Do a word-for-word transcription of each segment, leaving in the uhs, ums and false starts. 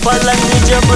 पलंग जब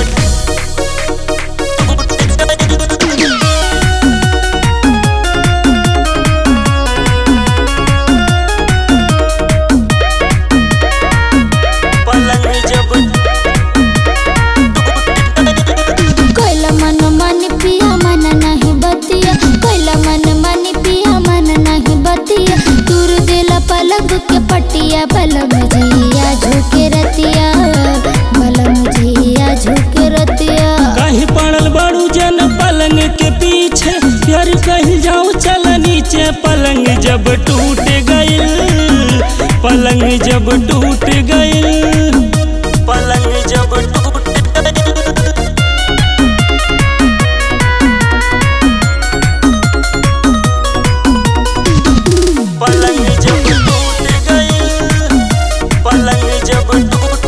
पलंग के पटिया बलम जिया झुके रतिया बलम जिया झुके रतिया। कहीं पड़ल बड़ू जन पलंग के पीछे फिर कहीं जाऊं चल नीचे पलंग जब टूट गइल पलंग जब टूट गइल पलंग जब टूट पलंग जब टूट गइल पलंग जब टूट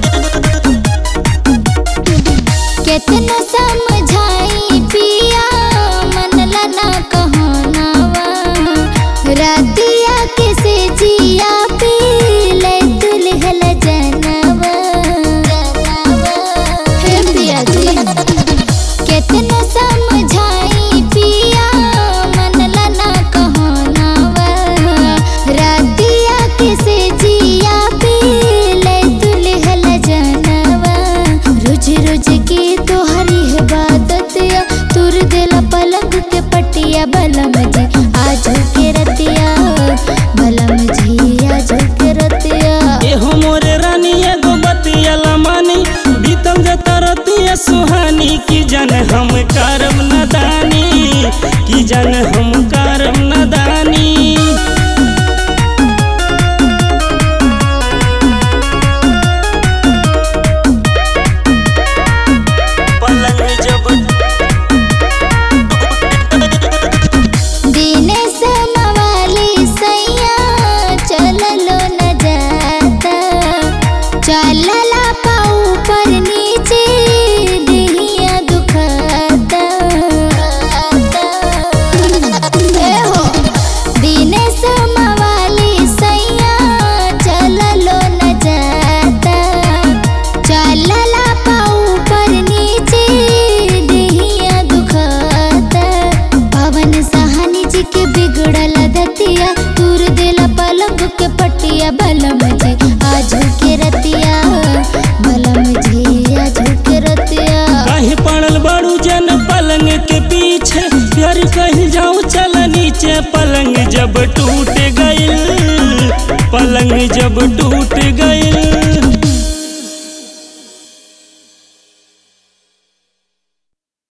कितना समझाई पिया मन लना कहनावा रातिया के से जिया पी ले दुल्हन जनवा हे पिया जी कितना समझाई पिया मन लना कहनावा रातिया के से जिया पी ले दुल्हन जनवा रोज रोज की तोहरी है बादतिया तुर दिला पलंग के पटिया बलम जी आज के रतिया बलम जी आज के रतिया। एहो मोरे रानी एगो बतिया लमानी बीतम जता रतिया सुहानी की जन हम करब नदानी की जन हम